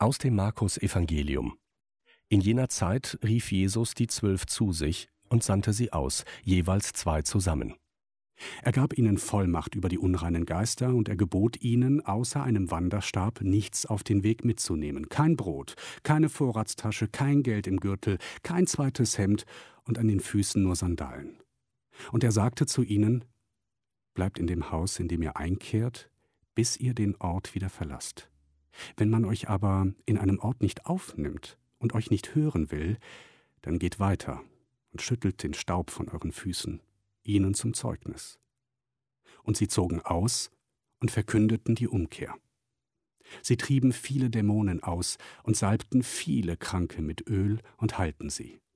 Aus dem Markus-Evangelium. In jener Zeit rief Jesus die 12 zu sich und sandte sie aus, jeweils 2 zusammen. Er gab ihnen Vollmacht über die unreinen Geister und er gebot ihnen, außer einem Wanderstab nichts auf den Weg mitzunehmen. Kein Brot, keine Vorratstasche, kein Geld im Gürtel, kein zweites Hemd und an den Füßen nur Sandalen. Und er sagte zu ihnen: Bleibt in dem Haus, in dem ihr einkehrt, bis ihr den Ort wieder verlasst. Wenn man euch aber in einem Ort nicht aufnimmt und euch nicht hören will, dann geht weiter und schüttelt den Staub von euren Füßen, ihnen zum Zeugnis. Und sie zogen aus und verkündeten die Umkehr. Sie trieben viele Dämonen aus und salbten viele Kranke mit Öl und heilten sie.